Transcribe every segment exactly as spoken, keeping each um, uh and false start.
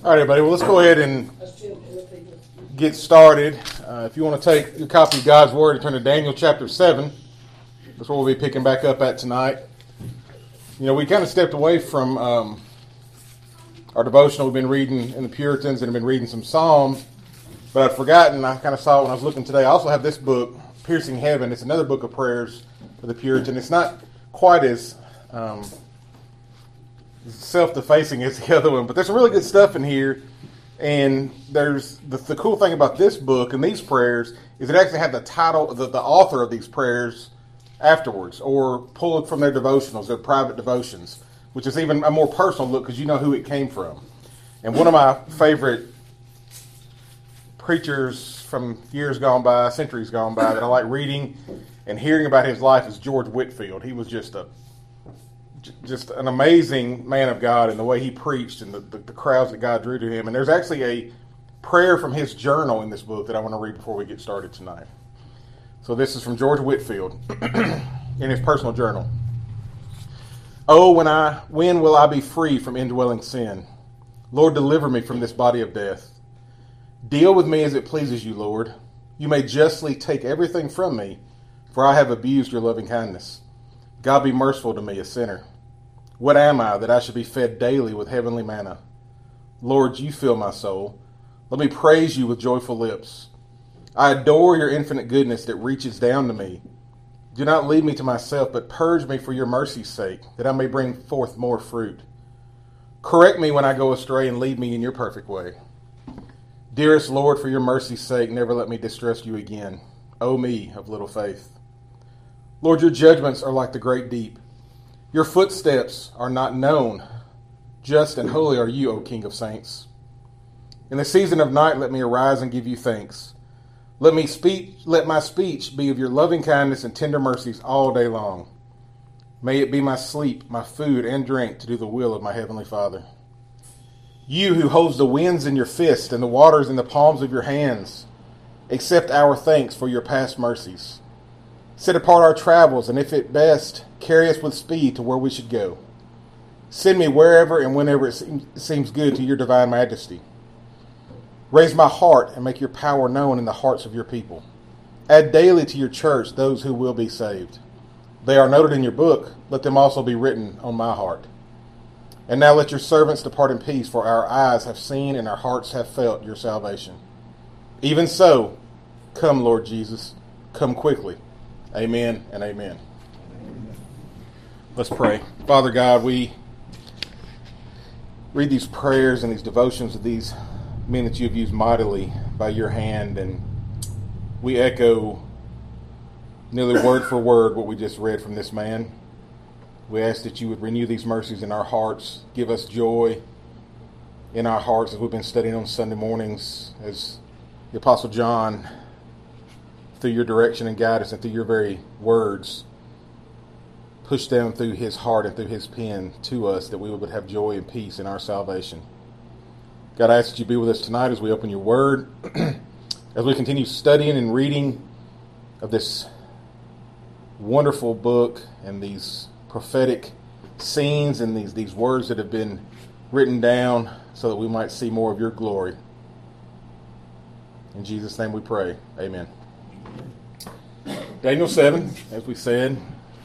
All right, everybody. Well, let's go ahead and get started. Uh, if you want to take your copy of God's Word and turn to Daniel chapter seven, that's what we'll be picking back up at tonight. You know, we kind of stepped away from um, our devotional. We've been reading in the Puritans and have been reading some Psalms, but I'd forgotten. I kind of saw it when I was looking today. I also have this book, Piercing Heaven. It's another book of prayers for the Puritan. It's not quite as Um, self-defacing as the other one, but there's some really good stuff in here. And there's the, the cool thing about this book and these prayers is it actually had the title, the, the author of these prayers afterwards, or pull it from their devotionals, their private devotions, which is even a more personal look because you know who it came from. And one of my favorite preachers from years gone by, centuries gone by, that I like reading and hearing about his life is George Whitefield. He was just a Just an amazing man of God in the way he preached and the, the, the crowds that God drew to him. And there's actually a prayer from his journal in this book that I want to read before we get started tonight. So this is from George Whitefield in his personal journal. Oh, when I, when will I be free from indwelling sin? Lord, deliver me from this body of death. Deal with me as it pleases you, Lord. You may justly take everything from me, for I have abused your loving kindness. God be merciful to me, a sinner. What am I that I should be fed daily with heavenly manna? Lord, you fill my soul. Let me praise you with joyful lips. I adore your infinite goodness that reaches down to me. Do not leave me to myself, but purge me for your mercy's sake, that I may bring forth more fruit. Correct me when I go astray and lead me in your perfect way. Dearest Lord, for your mercy's sake, never let me distress you again. O me of little faith. Lord, your judgments are like the great deep. Your footsteps are not known. Just and holy are you, O King of saints. In the season of night, let me arise and give you thanks. Let me speak, let my speech be of your loving kindness and tender mercies all day long. May it be my sleep, my food, and drink to do the will of my heavenly Father. You who holds the winds in your fist and the waters in the palms of your hands, accept our thanks for your past mercies. Set apart our travels, and if it best, carry us with speed to where we should go. Send me wherever and whenever it seems good to your divine majesty. Raise my heart and make your power known in the hearts of your people. Add daily to your church those who will be saved. They are noted in your book. Let them also be written on my heart. And now let your servants depart in peace, for our eyes have seen and our hearts have felt your salvation. Even so, come, Lord Jesus, come quickly. Amen and amen. Amen. Let's pray. Father God, we read these prayers and these devotions of these men that you have used mightily by your hand, and we echo nearly word for word what we just read from this man. We ask that you would renew these mercies in our hearts, give us joy in our hearts as we've been studying on Sunday mornings, as the Apostle John, through your direction and guidance and through your very words, push down through his heart and through his pen to us that we would have joy and peace in our salvation. God, I ask that you be with us tonight as we open your word, as we continue studying and reading of this wonderful book and these prophetic scenes and these, these words that have been written down so that we might see more of your glory. In Jesus' name we pray. Amen. Daniel seven, as we said.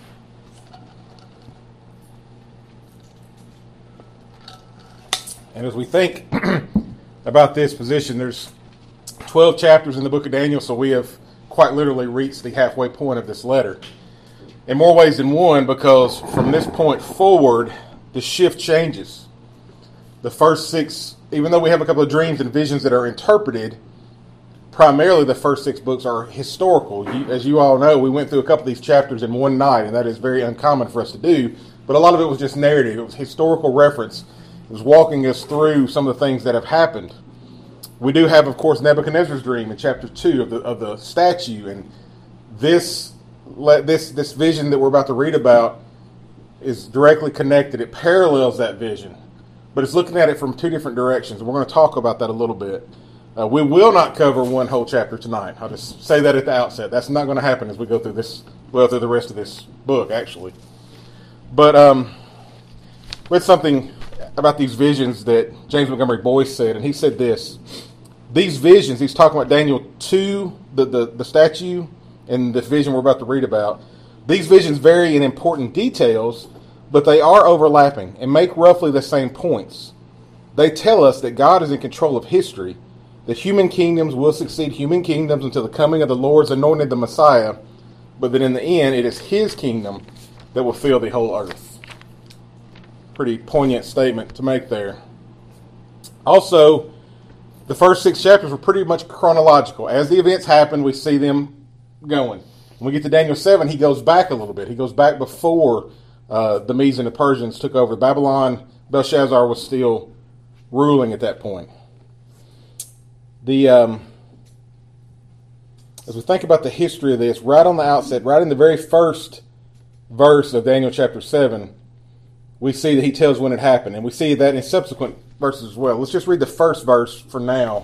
And as we think about this position, there's twelve chapters in the book of Daniel, so we have quite literally reached the halfway point of this letter. In more ways than one, because from this point forward, the shift changes. The first six, even though we have a couple of dreams and visions that are interpreted, primarily the first six books are historical. You, as you all know, we went through a couple of these chapters in one night, and that is very uncommon for us to do. But a lot of it was just narrative. It was historical reference. It was walking us through some of the things that have happened. We do have, of course, Nebuchadnezzar's dream in chapter two of the of the statue, and this this this vision that we're about to read about is directly connected. It parallels that vision, but it's looking at it from two different directions. We're going to talk about that a little bit. Uh, we will not cover one whole chapter tonight. I'll just say that at the outset. That's not going to happen as we go through this, well, through the rest of this book, actually. But um, with something about these visions that James Montgomery Boyce said, and he said this. These visions, he's talking about Daniel two, the, the, the statue, and the vision we're about to read about. These visions vary in important details, but they are overlapping and make roughly the same points. They tell us that God is in control of history, that human kingdoms will succeed human kingdoms until the coming of the Lord's anointed, the Messiah, but that in the end it is his kingdom that will fill the whole earth. Pretty poignant statement to make there. Also, the first six chapters were pretty much chronological. As the events happen, we see them going. When we get to Daniel seven, he goes back a little bit. He goes back before uh, the Medes and the Persians took over. Babylon, Belshazzar was still ruling at that point. The um, as we think about the history of this, right on the outset, right in the very first verse of Daniel chapter seven, we see that he tells when it happened. And we see that in subsequent verses as well. Let's just read the first verse for now.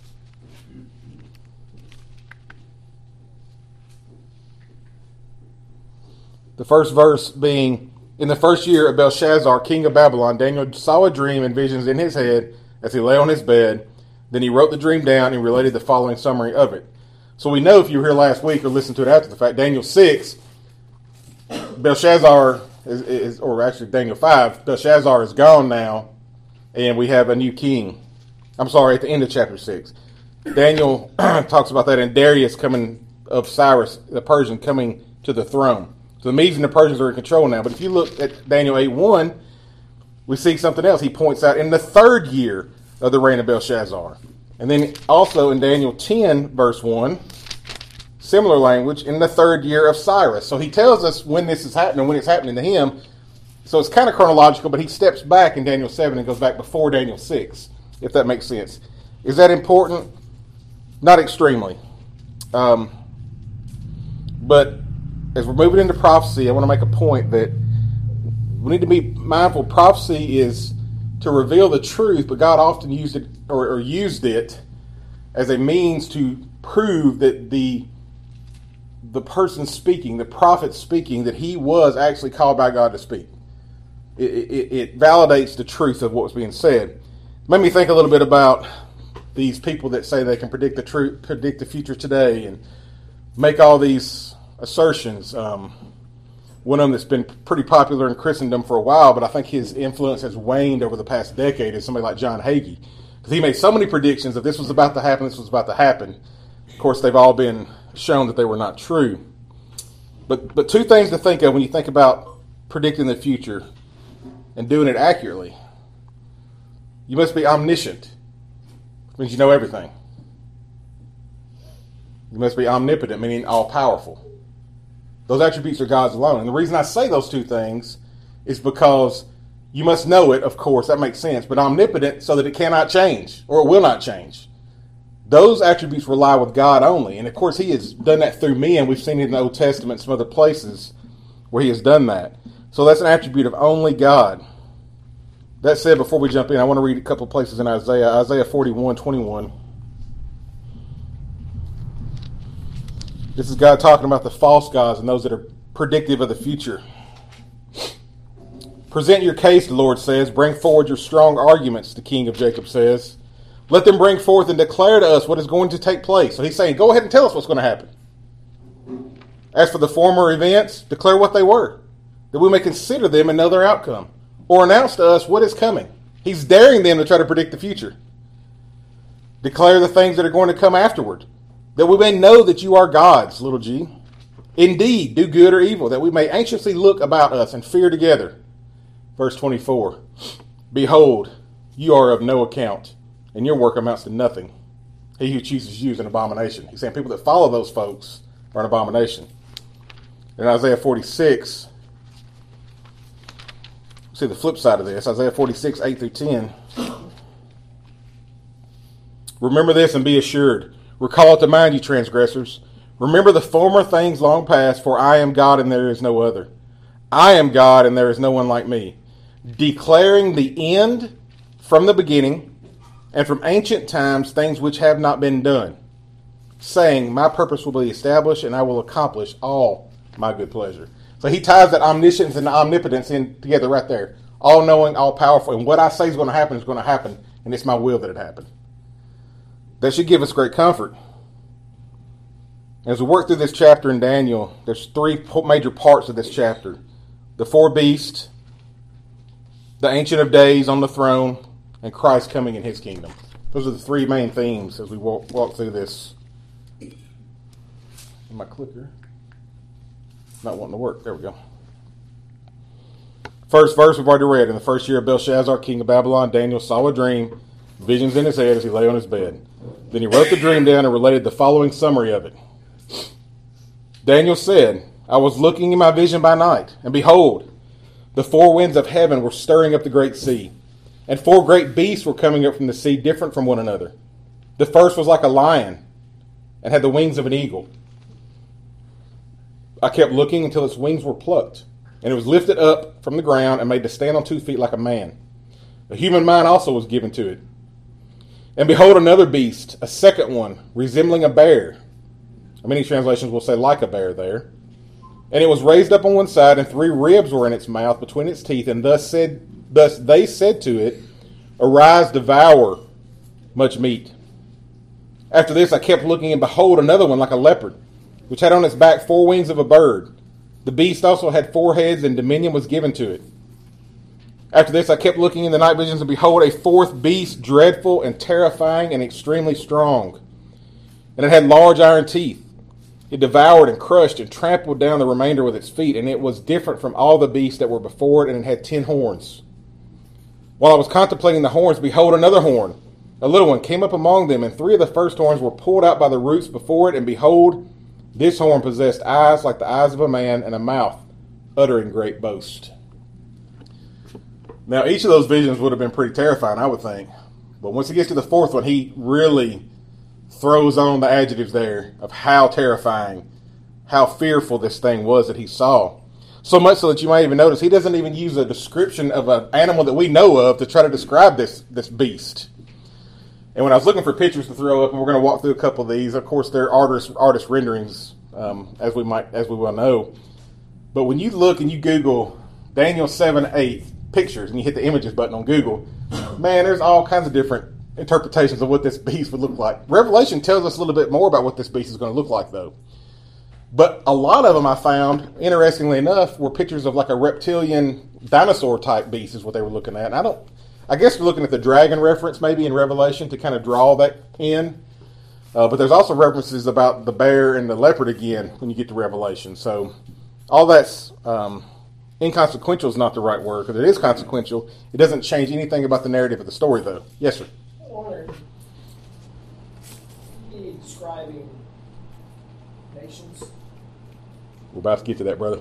The first verse being, in the first year of Belshazzar, king of Babylon, Daniel saw a dream and visions in his head as he lay on his bed. Then he wrote the dream down and related the following summary of it. So we know, if you were here last week or listened to it after the fact, Daniel six, Belshazzar is, is or actually Daniel five, Belshazzar is gone now, and we have a new king. I'm sorry, at the end of chapter six. Daniel talks about that, and Darius coming of Cyrus, the Persian, coming to the throne. So the Medes and the Persians are in control now. But if you look at Daniel eight one, we see something else. He points out in the third year of the reign of Belshazzar. And then also in Daniel ten, verse one, similar language, in the third year of Cyrus. So he tells us when this is happening, when it's happening to him. So it's kind of chronological, but he steps back in Daniel seven and goes back before Daniel six, if that makes sense. Is that important? Not extremely. Um, but as we're moving into prophecy, I want to make a point that we need to be mindful. Prophecy is to reveal the truth, but God often used it or, or used it as a means to prove that the the person speaking, the prophet speaking, that he was actually called by God to speak. It, it, it validates the truth of what was being said. It made me think a little bit about these people that say they can predict the truth, predict the future today, and make all these assertions. Um, one of them that's been pretty popular in Christendom for a while, but I think his influence has waned over the past decade, is somebody like John Hagee. Because he made so many predictions that this was about to happen, this was about to happen. Of course, they've all been shown that they were not true. But but two things to think of when you think about predicting the future and doing it accurately. You must be omniscient, which means you know everything. You must be omnipotent, meaning all-powerful. Those attributes are God's alone. And the reason I say those two things is because you must know it, of course, that makes sense, but omnipotent so that it cannot change, or it will not change. Those attributes rely with God only. And of course, he has done that through me, and we've seen it in the Old Testament and some other places where he has done that. So that's an attribute of only God. That said, before we jump in, I want to read a couple of places in Isaiah. Isaiah forty-one twenty-one. This is God talking about the false gods and those that are predictive of the future. Present your case, the Lord says. Bring forward your strong arguments, the King of Jacob says. Let them bring forth and declare to us what is going to take place. So he's saying, go ahead and tell us what's going to happen. As for the former events, declare what they were, that we may consider them and know their outcome, or announce to us what is coming. He's daring them to try to predict the future. Declare the things that are going to come afterward, that we may know that you are gods, little g. Indeed, do good or evil, that we may anxiously look about us and fear together. Verse twenty-four. Behold, you are of no account, and your work amounts to nothing. He who chooses you is an abomination. He's saying people that follow those folks are an abomination. In Isaiah forty-six, see the flip side of this. Isaiah forty-six, eight through ten. Remember this and be assured. Recall it to mind, you transgressors. Remember the former things long past, for I am God and there is no other. I am God and there is no one like me, declaring the end from the beginning, and from ancient times things which have not been done, saying, my purpose will be established and I will accomplish all my good pleasure. So he ties that omniscience and omnipotence in together right there. all-knowing, all-powerful, and what I say is going to happen is going to happen, and it's my will that it happen. That should give us great comfort. As we work through this chapter in Daniel, there's three major parts of this chapter. The four beasts, the Ancient of Days on the throne, and Christ coming in his kingdom. Those are the three main themes as we walk, walk through this. My clicker not wanting to work. There we go. First verse we've already read. In the first year of Belshazzar, king of Babylon, Daniel saw a dream, visions in his head as he lay on his bed. Then he wrote the dream down and related the following summary of it. Daniel said, I was looking in my vision by night, and behold, the four winds of heaven were stirring up the great sea, and four great beasts were coming up from the sea, different from one another. The first was like a lion, and had the wings of an eagle. I kept looking until its wings were plucked, and it was lifted up from the ground and made to stand on two feet like a man. A human mind also was given to it. And behold, another beast, a second one, resembling a bear. Many translations will say like a bear there. And it was raised up on one side, and three ribs were in its mouth between its teeth, and thus said, thus they said to it, Arise, devour much meat. After this I kept looking, and behold, another one like a leopard, which had on its back four wings of a bird. The beast also had four heads, and dominion was given to it. After this I kept looking in the night visions, and behold, a fourth beast, dreadful and terrifying and extremely strong. And it had large iron teeth. It devoured and crushed and trampled down the remainder with its feet, and it was different from all the beasts that were before it, and it had ten horns. While I was contemplating the horns, behold, another horn, a little one, came up among them, and three of the first horns were pulled out by the roots before it, and behold, this horn possessed eyes like the eyes of a man, and a mouth uttering great boast. Now, each of those visions would have been pretty terrifying, I would think. But once he gets to the fourth one, he really throws on the adjectives there of how terrifying, how fearful this thing was that he saw. So much so that you might even notice he doesn't even use a description of an animal that we know of to try to describe this, this beast. And when I was looking for pictures to throw up, and we're going to walk through a couple of these, of course they're artist, artist renderings, um, as we might, as we well know. But when you look and you Google Daniel seven eight pictures, and you hit the images button on Google, man, there's all kinds of different interpretations of what this beast would look like. Revelation tells us a little bit more about what this beast is going to look like, though. But a lot of them I found, interestingly enough, were pictures of like a reptilian dinosaur-type beast is what they were looking at. And I don't, I guess they're looking at the dragon reference maybe in Revelation to kind of draw that in. Uh, but there's also references about the bear and the leopard again when you get to Revelation. So all that's um, inconsequential is not the right word, because it is consequential. It doesn't change anything about the narrative of the story, though. Yes, sir? Or be describing nations. We're about to get to that, brother.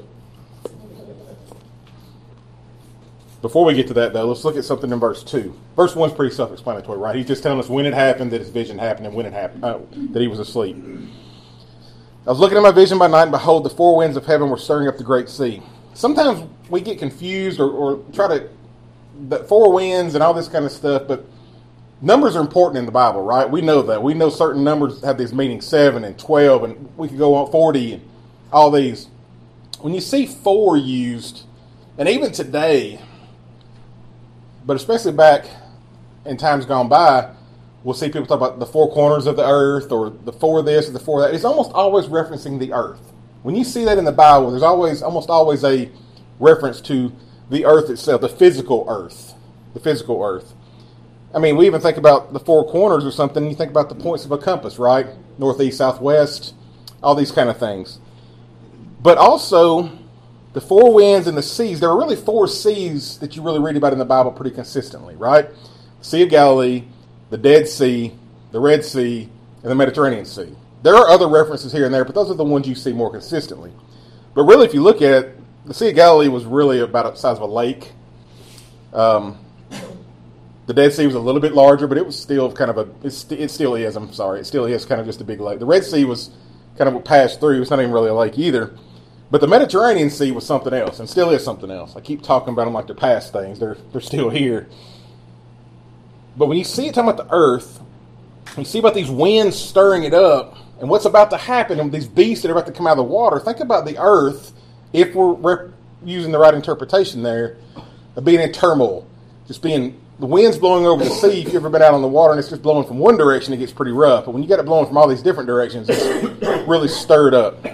Before we get to that, though, let's look at something in verse two. Verse one is pretty self-explanatory, right? He's just telling us when it happened, that his vision happened, and when it happened, uh, that he was asleep. I was looking at my vision by night, and behold, the four winds of heaven were stirring up the great sea. Sometimes we get confused or, or try to, the four winds and all this kind of stuff, but numbers are important in the Bible, right? We know that. We know certain numbers have these meanings, seven and twelve, and we could go on forty and all these. When you see four used, and even today, but especially back in times gone by, we'll see people talk about the four corners of the earth or the four this or the four that. It's almost always referencing the earth. When you see that in the Bible, there's always almost always a reference to the earth itself, the physical earth, the physical earth. I mean, we even think about the four corners or something, you think about the points of a compass, right? Northeast, southwest, all these kind of things. But also, the four winds and the seas, there are really four seas that you really read about in the Bible pretty consistently, right? The Sea of Galilee, the Dead Sea, the Red Sea, and the Mediterranean Sea. There are other references here and there, but those are the ones you see more consistently. But really, if you look at it, the Sea of Galilee was really about the size of a lake. Um, the Dead Sea was a little bit larger, but it was still kind of a, it's, it still is, I'm sorry, it still is kind of just a big lake. The Red Sea was kind of what passed through. It's not even really a lake either. But the Mediterranean Sea was something else, and still is something else. I keep talking about them like they're past things. They're, they're still here. But when you see it talking about the earth, you see about these winds stirring it up, and what's about to happen, and these beasts that are about to come out of the water, think about the earth, if we're rep- using the right interpretation there, of being in turmoil, just being, the wind's blowing over the sea. If you've ever been out on the water and it's just blowing from one direction, it gets pretty rough. But when you got it blowing from all these different directions, it's really stirred up.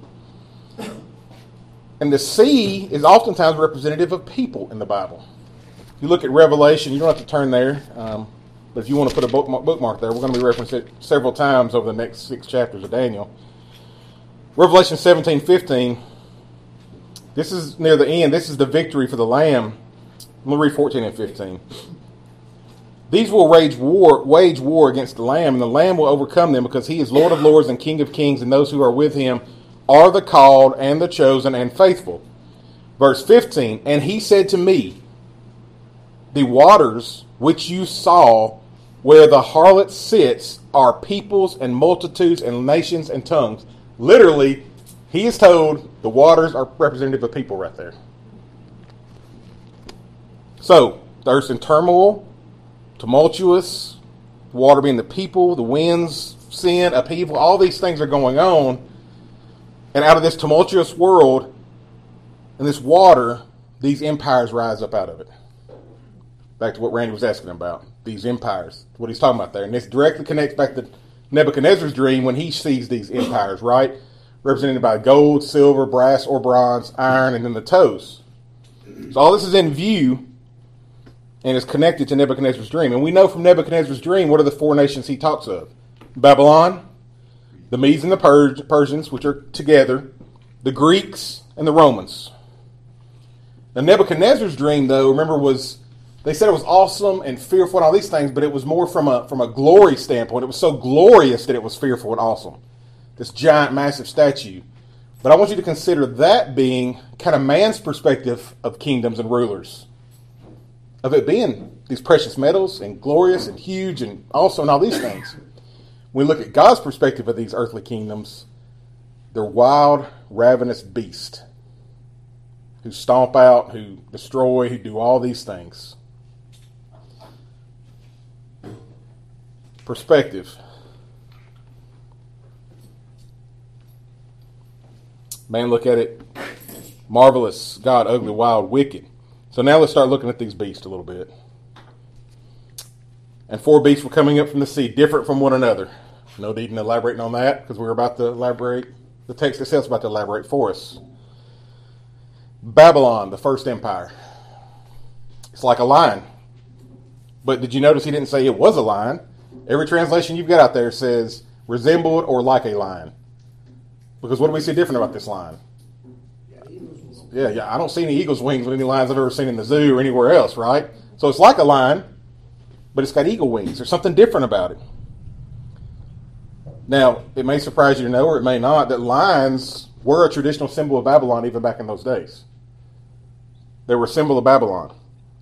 And the sea is oftentimes representative of people in the Bible. If you look at Revelation, you don't have to turn there, um, but if you want to put a bookmark, bookmark there, we're going to be referencing it several times over the next six chapters of Daniel. Revelation seventeen fifteen, this is near the end. This is the victory for the Lamb. I'm going to read fourteen and fifteen. These will wage war, wage war against the Lamb, and the Lamb will overcome them, because he is Lord of lords and King of kings, and those who are with him are the called and the chosen and faithful. Verse fifteen, and he said to me, the waters which you saw where the harlot sits are peoples and multitudes and nations and tongues. Literally, he is told the waters are representative of people right there. So, the earth's in turmoil, tumultuous, water being the people, the winds, sin, upheaval, all these things are going on. And out of this tumultuous world and this water, these empires rise up out of it. Back to what Randy was asking about, these empires, what he's talking about there. And this directly connects back to Nebuchadnezzar's dream when he sees these empires, right? Represented by gold, silver, brass, or bronze, iron, and then the toes. So all this is in view and is connected to Nebuchadnezzar's dream. And we know from Nebuchadnezzar's dream, what are the four nations he talks of? Babylon, the Medes and the Pers- Persians, which are together, the Greeks, and the Romans. Now Nebuchadnezzar's dream, though, remember, was, they said it was awesome and fearful and all these things, but it was more from a from a glory standpoint. It was so glorious that it was fearful and awesome. This giant, massive statue. But I want you to consider that being kind of man's perspective of kingdoms and rulers. Of it being these precious metals and glorious and huge and awesome and all these things. When we look at God's perspective of these earthly kingdoms, they're wild, ravenous beasts who stomp out, who destroy, who do all these things. Perspective. Man, look at it. Marvelous, God, ugly, wild, wicked. So now let's start looking at these beasts a little bit. And four beasts were coming up from the sea, different from one another. No need in elaborating on that, because we're about to elaborate. The text itself is about to elaborate for us. Babylon, the first empire. It's like a lion. But did you notice he didn't say it was a lion? Every translation you've got out there says resembled or like a lion. Because what do we see different about this lion? Yeah, yeah. I don't see any eagle's wings with any lions I've ever seen in the zoo or anywhere else, right? So it's like a lion, but it's got eagle wings. There's something different about it. Now, it may surprise you to know, or it may not, that lions were a traditional symbol of Babylon even back in those days. They were a symbol of Babylon.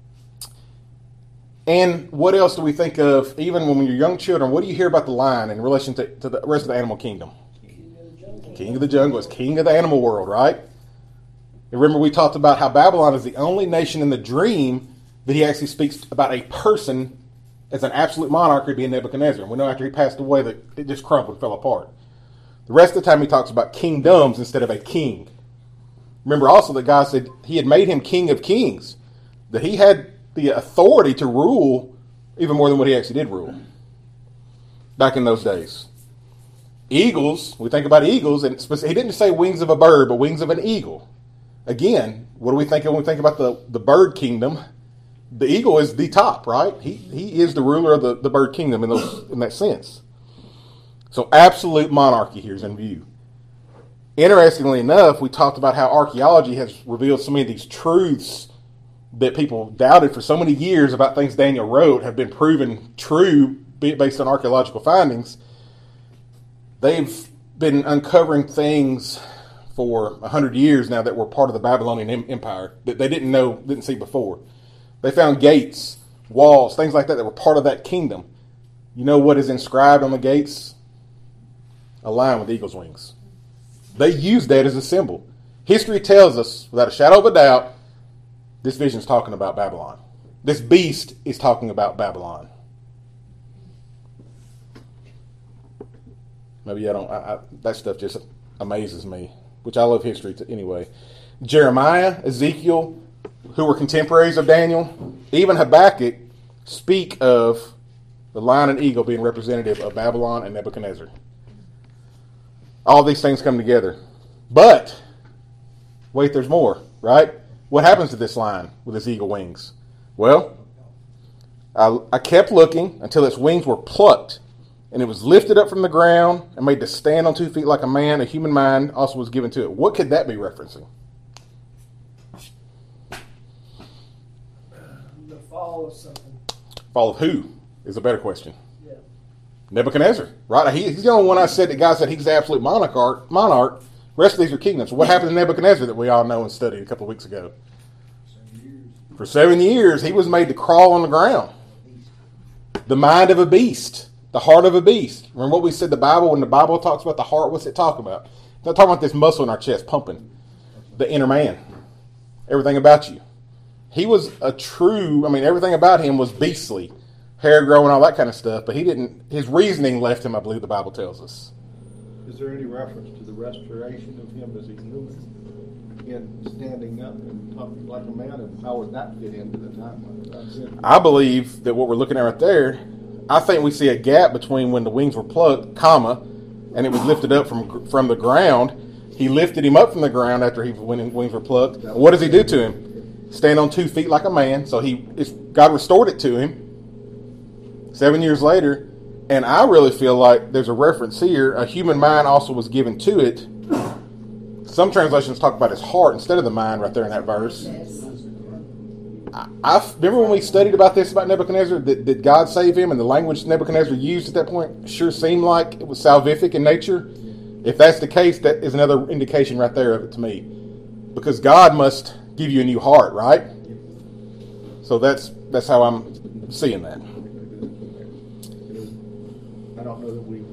And what else do we think of, even when you're young children, what do you hear about the lion in relation to, to the rest of the animal kingdom? King of the jungle is king of the animal world, right? And remember, we talked about how Babylon is the only nation in the dream that he actually speaks about a person as an absolute monarch, being Nebuchadnezzar. And we know after he passed away that it just crumbled, fell apart. The rest of the time he talks about kingdoms instead of a king. Remember also that God said he had made him king of kings, that he had the authority to rule even more than what he actually did rule back in those days. Eagles, we think about eagles, and he didn't say wings of a bird, but wings of an eagle. Again, what do we think of when we think about the, the bird kingdom? The eagle is the top, right? He he is the ruler of the, the bird kingdom in those in that sense. So absolute monarchy here is in view. Interestingly enough, we talked about how archaeology has revealed so many of these truths that people doubted for so many years about things Daniel wrote have been proven true based on archaeological findings. They've been uncovering things for a hundred years now that were part of the Babylonian Empire that they didn't know, didn't see before. They found gates, walls, things like that that were part of that kingdom. You know what is inscribed on the gates? A lion with eagle's wings. They used that as a symbol. History tells us, without a shadow of a doubt, this vision is talking about Babylon. This beast is talking about Babylon. Maybe I don't, I, I, that stuff just amazes me, which I love history to, anyway. Jeremiah, Ezekiel, who were contemporaries of Daniel, even Habakkuk, speak of the lion and eagle being representative of Babylon and Nebuchadnezzar. All these things come together. But, wait, there's more, right? What happens to this lion with his eagle wings? Well, I, I kept looking until its wings were plucked, and it was lifted up from the ground and made to stand on two feet like a man. A human mind also was given to it. What could that be referencing? The fall of something. Fall of who is a better question. Yeah. Nebuchadnezzar, right? He, he's the only one I said that God said he's the absolute monarch. monarch. The rest of these are kingdoms. What happened to Nebuchadnezzar that we all know and studied a couple of weeks ago? For seven years, he was made to crawl on the ground. The mind of a beast. The heart of a beast. Remember what we said the Bible, when the Bible talks about the heart, what's it talk about? It's not talking about this muscle in our chest pumping. The inner man. Everything about you. He was a true, I mean, everything about him was beastly. Hair growing, all that kind of stuff. But he didn't, his reasoning left him, I believe the Bible tells us. Is there any reference to the restoration of him as a human? In standing up and talking like a man, and how would that fit into the timeline? I believe that what we're looking at right there, I think we see a gap between when the wings were plucked, comma, and it was lifted up from from the ground. He lifted him up from the ground after he when his wings were plucked. What does he do to him? Stand on two feet like a man. So he, it's, God restored it to him seven years later, and I really feel like there's a reference here. A human mind also was given to it. Some translations talk about his heart instead of the mind right there in that verse. I, I remember when we studied about this about Nebuchadnezzar, did, did God save him? And the language Nebuchadnezzar used at that point sure seemed like it was salvific in nature. If that's the case, that is another indication right there of it to me. Because God must give you a new heart, right? So that's that's how I'm seeing that. I don't know that we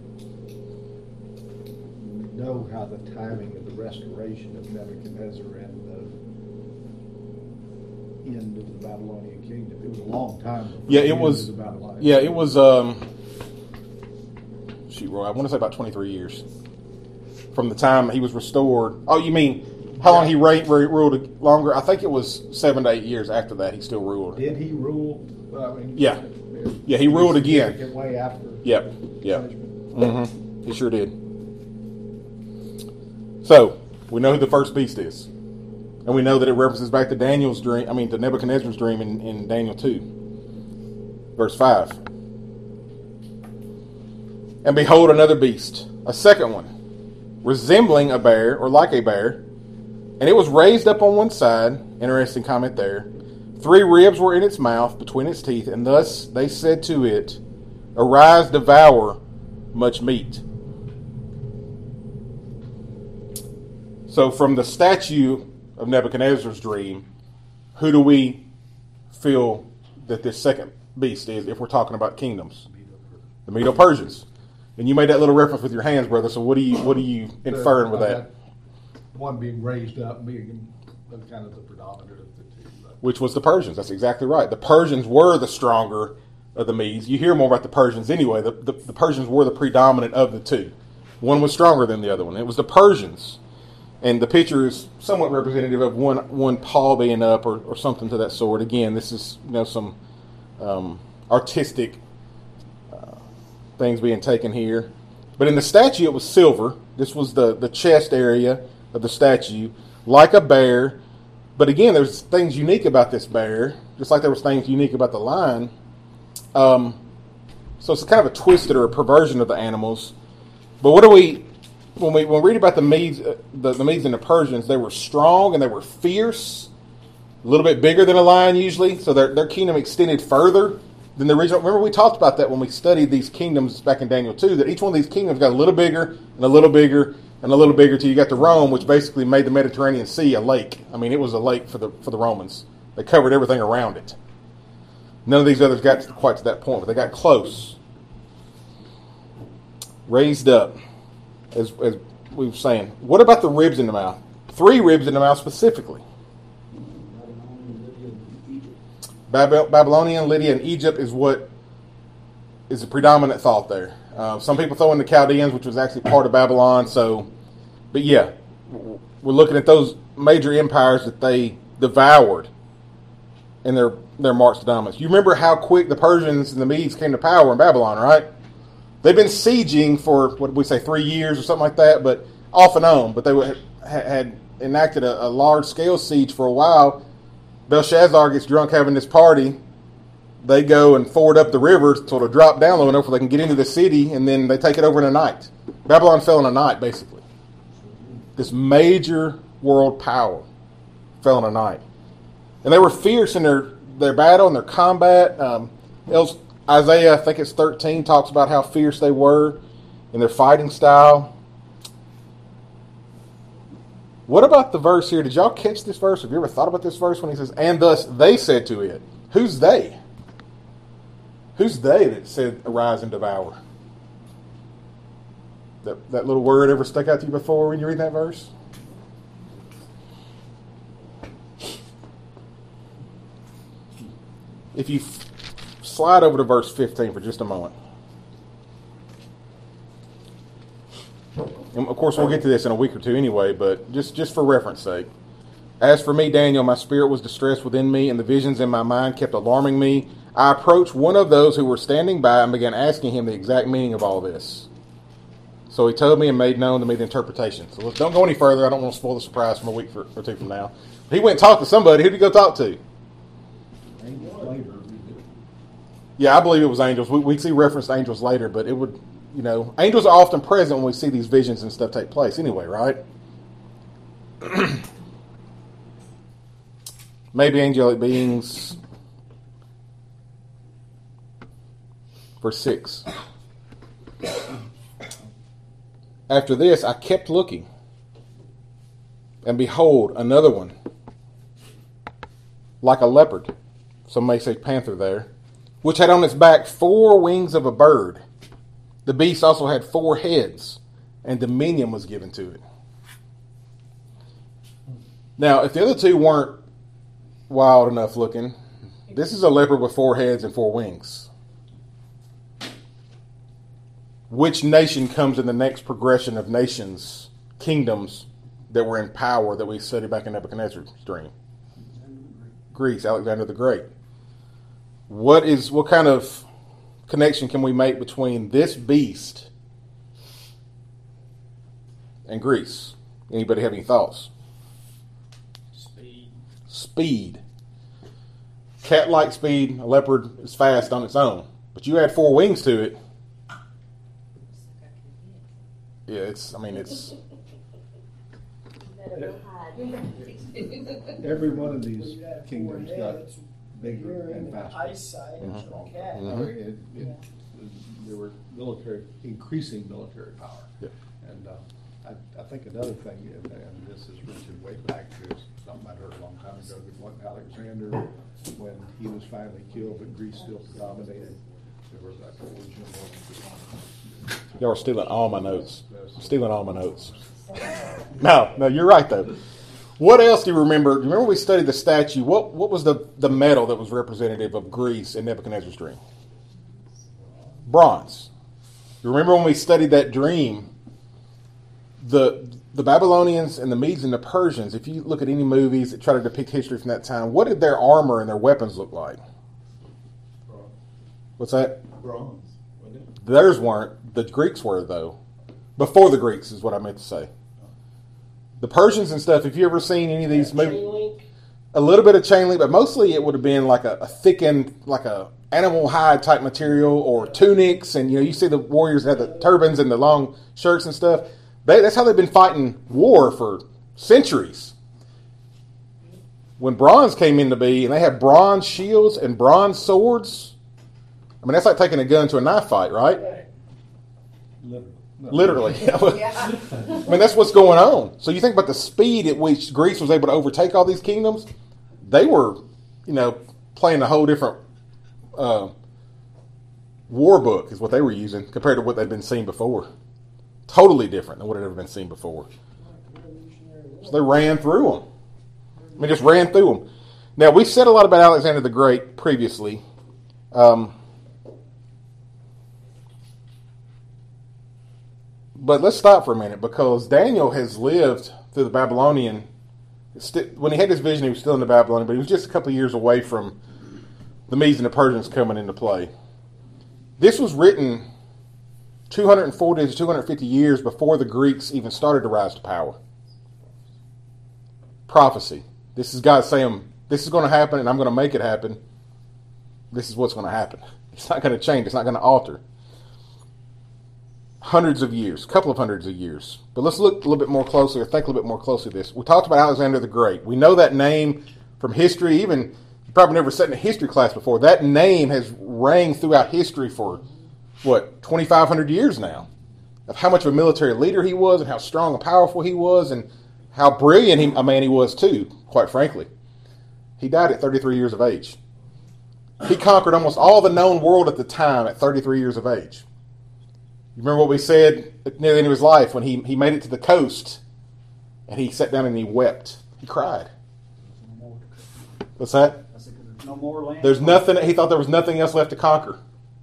know how the timing of the restoration of Nebuchadnezzar and the end of the Babylonian kingdom. It was a long time before Yeah, the it end was. of the Babylonian Yeah, it was. Um, shoot, Roy, I want to say about twenty-three years from the time he was restored. Oh, you mean how long he reigned, ruled longer? I think it was seven to eight years after that. He still ruled. Did he rule? Well, I mean, Yeah. Yeah, he ruled again. Way after. Yep. Yep. Mm-hmm. He sure did. So, we know who the first beast is. And we know that it references back to Daniel's dream, I mean, to Nebuchadnezzar's dream in, in Daniel two. Verse five. And behold, another beast, a second one, resembling a bear, or like a bear. And it was raised up on one side. Interesting comment there. Three ribs were in its mouth, between its teeth, and thus they said to it, Arise, devour much meat. So from the statue of Nebuchadnezzar's dream, who do we feel that this second beast is if we're talking about kingdoms? The Medo-Persians. And you made that little reference with your hands, brother, so what are you what are you inferring with that? One being raised up, being kind of the predominant of the two. But. Which was the Persians. That's exactly right. The Persians were the stronger of the Medes. You hear more about the Persians anyway. The, the, the Persians were the predominant of the two. One was stronger than the other one. It was the Persians. And the picture is somewhat representative of one one paw being up or, or something to that sort. Again, this is you know some um, artistic uh, things being taken here. But in the statue, it was silver. This was the, the chest area of the statue, like a bear. But again, there's things unique about this bear, just like there was things unique about the lion. Um, so it's kind of a twisted or a perversion of the animals. But what do we... When we, when we read about the Medes, uh, the, the Medes and the Persians, they were strong and they were fierce, a little bit bigger than a lion usually, so their, their kingdom extended further than the original. Remember, we talked about that when we studied these kingdoms back in Daniel two, that each one of these kingdoms got a little bigger and a little bigger and a little bigger till you got to Rome, which basically made the Mediterranean Sea a lake. I mean, it was a lake for the for the Romans. They covered everything around it. None of these others got to, quite to that point, but they got close. Raised up. As, as we were saying, what about the ribs in the mouth? Three ribs in the mouth specifically. Babylonian, Lydia, and Egypt is what is the predominant thought there. Uh, some people throw in the Chaldeans, which was actually part of Babylon. So, but yeah, we're looking at those major empires that they devoured in their, their march to dominance. You remember how quick the Persians and the Medes came to power in Babylon, right? They've been sieging for, what did we say, three years or something like that, but off and on. But they were, had enacted a, a large-scale siege for a while. Belshazzar gets drunk having this party. They go and ford up the river so it'll drop down low enough where they can get into the city, and then they take it over in a night. Babylon fell in a night, basically. This major world power fell in a night. And they were fierce in their, their battle and their combat. Um, Isaiah, I think it's thirteen, talks about how fierce they were in their fighting style. What about the verse here? Did y'all catch this verse? Have you ever thought about this verse when he says, and thus they said to it? Who's they? Who's they that said, arise and devour? That, that little word ever stuck out to you before when you read that verse? If you f- slide over to verse fifteen for just a moment. And of course, we'll get to this in a week or two anyway, but just, just for reference sake. As for me, Daniel, my spirit was distressed within me, and the visions in my mind kept alarming me. I approached one of those who were standing by and began asking him the exact meaning of all this. So he told me and made known to me the interpretation. So let's, don't go any further. I don't want to spoil the surprise from a week for, or two from now. He went and talked to somebody. Who did he go talk to? Yeah, I believe it was angels. We, we see reference to angels later, but it would, you know, angels are often present when we see these visions and stuff take place anyway, right? Maybe angelic beings. Verse six. After this, I kept looking, and behold, another one, like a leopard, some may say panther there, which had on its back four wings of a bird. The beast also had four heads, and dominion was given to it. Now, if the other two weren't wild enough looking, this is a leopard with four heads and four wings. Which nation comes in the next progression of nations, kingdoms that were in power that we studied back in Nebuchadnezzar's dream? Greece, Alexander the Great. What is what kind of connection can we make between this beast and Greece? Anybody have any thoughts? Speed. Speed. Cat-like speed. A leopard is fast on its own, but you add four wings to it. Yeah, it's. I mean, it's. Every one of these kingdoms got bigger and faster. Eyesight and Mhm. cat. Mhm. It, it, there were military, increasing military power. Yep. And uh, I, I think another thing, and, and this is reaching way back to something I heard a long time ago, that what Alexander, when he was finally killed, but Greece still predominated, there was that whole general. Y'all are stealing all my notes. Stealing all my notes. No, no, you're right though. What else do you remember? Do you remember we studied the statue? What what was the, the metal that was representative of Greece in Nebuchadnezzar's dream? Bronze. You remember when we studied that dream? The the Babylonians and the Medes and the Persians, if you look at any movies that try to depict history from that time, what did their armor and their weapons look like? Bronze. What's that? Bronze, wasn't it? Theirs weren't. The Greeks were, though. Before the Greeks is what I meant to say. The Persians and stuff, if you ever seen any of these movies, Chain link. a little bit of chain link, but mostly it would have been like a, a thickened, like a animal hide type material, or tunics, and you know, you see the warriors had the turbans and the long shirts and stuff. They, that's how they've been fighting war for centuries. When bronze came into be, and they had bronze shields and bronze swords, I mean, that's like taking a gun to a knife fight, right? Literally. Literally. I mean, that's what's going on. So you think about the speed at which Greece was able to overtake all these kingdoms. They were, you know, playing a whole different uh, war book is what they were using compared to what they'd been seeing before. Totally different than what had ever been seen before. So they ran through them. I mean, just ran through them. Now, we've said a lot about Alexander the Great previously. Um, but let's stop for a minute, because Daniel has lived through the Babylonian St- when he had this vision, he was still in the Babylon, but he was just a couple of years away from the Medes and the Persians coming into play. This was written two hundred forty to two hundred fifty years before the Greeks even started to rise to power. Prophecy. This is God saying, this is going to happen, and I'm going to make it happen. This is what's going to happen. It's not going to change. It's not going to alter. Hundreds of years, a couple of hundreds of years. But let's look a little bit more closely, or think a little bit more closely at this. We talked about Alexander the Great. We know that name from history. Even, you probably never sat in a history class before. That name has rang throughout history for, what, twenty-five hundred years now, of how much of a military leader he was and how strong and powerful he was and how brilliant he, a man he was too, quite frankly. He died at thirty-three years of age. He conquered almost all the known world at the time at thirty-three years of age. You remember what we said near the end of his life when he, he made it to the coast and he sat down and he wept. He cried. What's that? No more land. There's nothing, he thought there was nothing else left to conquer.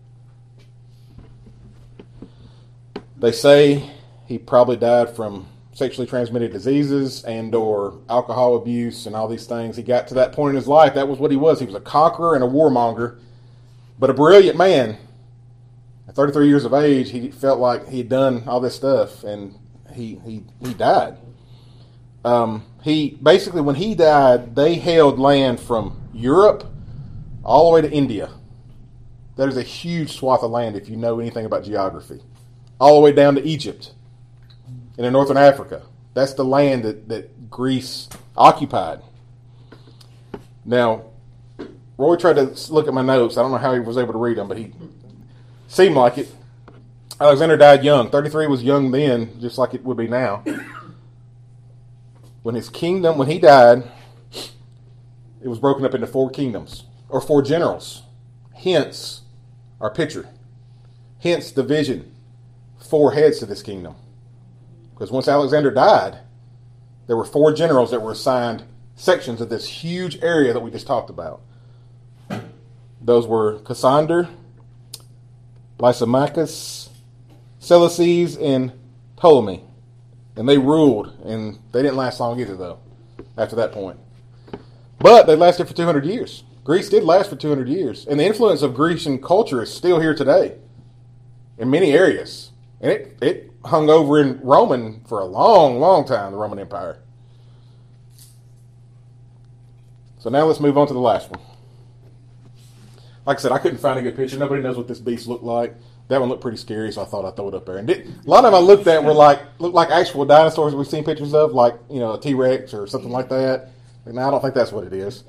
They say he probably died from sexually transmitted diseases and or alcohol abuse and all these things. He got to that point in his life. That was what he was. He was a conqueror and a warmonger, but a brilliant man. At thirty-three years of age, he felt like he had done all this stuff, and he he, he died. Um, he basically, when he died, they held land from Europe all the way to India. That is a huge swath of land if you know anything about geography. All the way down to Egypt and in northern Africa. That's the land that, that Greece occupied. Now, Roy tried to look at my notes. I don't know how he was able to read them, but he seemed like it. Alexander died young. thirty-three was young then, just like it would be now. When his kingdom, when he died, it was broken up into four kingdoms, or four generals. Hence, our picture. Hence, the vision. Four heads to this kingdom. Because once Alexander died, there were four generals that were assigned sections of this huge area that we just talked about. Those were Cassander, Lysimachus, Seleuces, and Ptolemy. And they ruled, and they didn't last long either, though, after that point. But they lasted for two hundred years. Greece did last for two hundred years. And the influence of Grecian culture is still here today in many areas. And it, it hung over in Roman for a long, long time, the Roman Empire. So now let's move on to the last one. Like I said, I couldn't find a good picture. Nobody knows what this beast looked like. That one looked pretty scary, so I thought I'd throw it up there. And did, a lot of them I looked at were like looked like actual dinosaurs we've seen pictures of, like, you know, a T-Rex or something like that. And I don't think that's what it is.